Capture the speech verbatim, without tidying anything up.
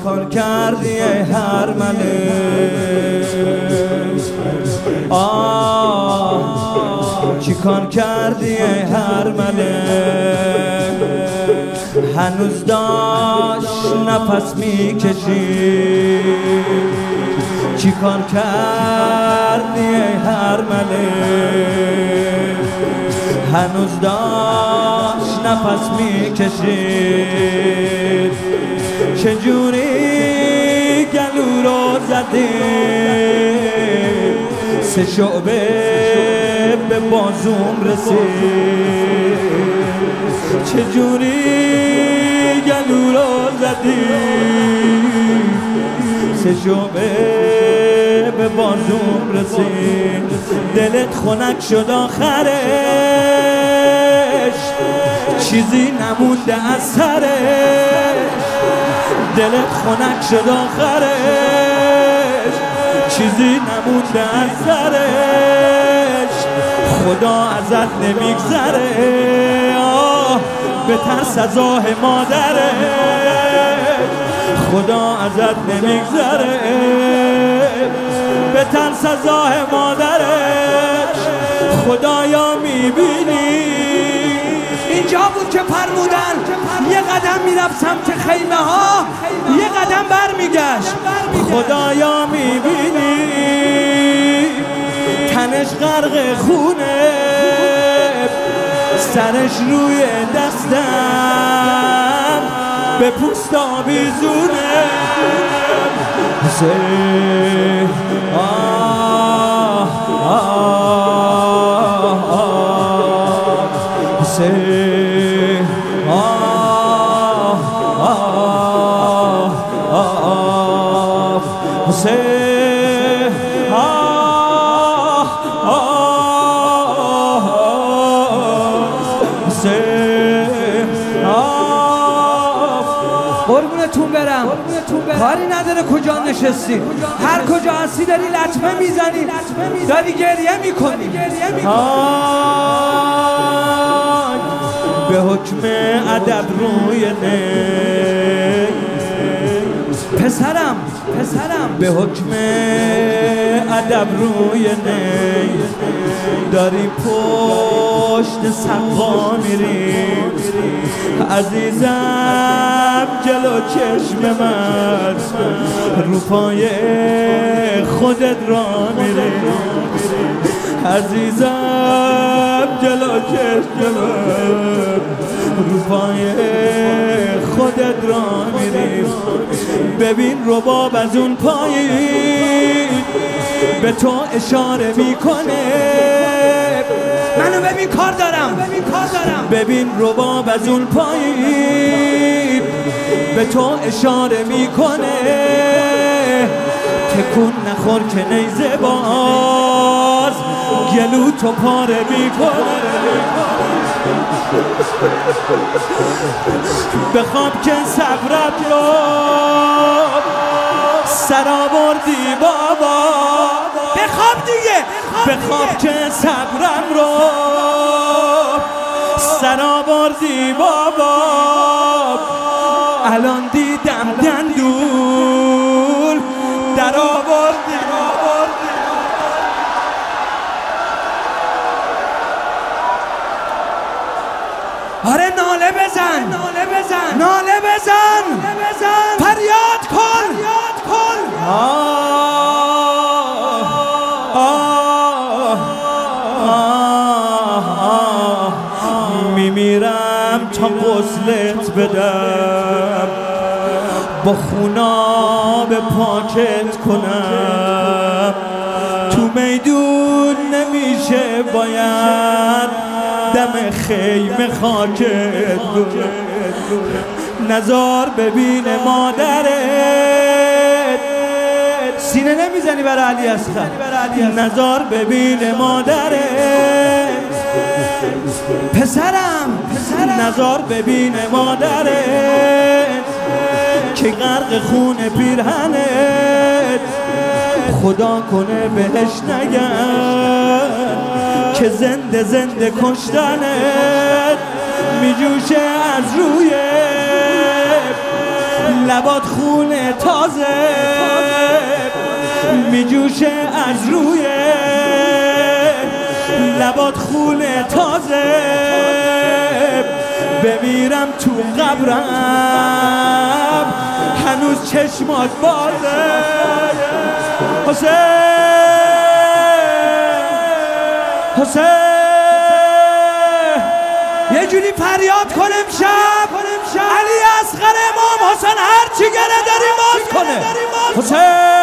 چیکار کردی ای هر ملک؟ آه چیکار کردی ای هر ملک؟ هنوز داشت نفس میکشید. چیکار کردی ای هر ملک؟ هنوز داشت نفس میکشید. چجوری گلو رو زدی؟ سه شعبه به بازوم رسید. چجوری گلو رو زدی؟ سه شعبه به بازوم رسید. دلت خنک شد آخرش، چیزی نمونده از سرش. دلت خنک شد آخرش، چیزی نمونده از سرش. خدا ازت نمیگذره، آه بترس از آه مادرش. خدا ازت نمیگذره، بترس از آه مادرش. خدایا میبینی اینجا بود که فرمودن یه قدم میرفت سمت خیمه ها، یه قدم برمیگشت. خدایا میبینی تنش غرق خونه، سرش روی دستم به پوست آویزونه. حسین آه آه آه حسین آه آه آه حسین آه آه حسین آه. قربونتون برم، کاری نداره کجا نشستی، هر کجا هستی داری لطمه میزنی، داری گریه میکنی. به حکم ادب روی نی پسرم پسرم به حکم ادب روی نی داری پشت سقا میری. عزیزم جلو چشم من رو پای خودت را میری. عزیزم جلو چشم من رو پای خودت را میری. ببین رباب از اون پایین به تو اشاره میکنه. منو ببین کار دارم، ببین کار دارم. ببین رباب از اون پایین به تو اشاره میکنه. تکون نخور که نیزه باز گلو تو پاره میکنه. بخواب که صبرت رو سر آوردی بابا. بخواب دیگه، بخواب که صبرم رو سر آوردی بابا. الان دیدم دندون در آوردی. آره ناله بزن، ناله بزن، ناله بزن، فریاد کن، فریاد کن. آه آه آه آه میمیرم تا غسلت بدم، با خوناب پاکت کنم. تو میدون نمیشه باید دم خیمه خاکت کنم. نزار ببین مادرت، سینه نمیزنی برای علی اصغر. نزار ببین مادرت پسرم، نزار ببین مادرت که غرق خون پیرهنت. خدا کنه بهش نگن که زنده زنده کشتنت میجوشه از روی لبات خونه تازه میجوشه از روی لبات خونه تازه بمیرم تو قبرم هنوز چشمات بازه حسین حسین یه جوری فریاد کنیم شب علی اصغر امام حسین هر چی گره داری باز کنه حسین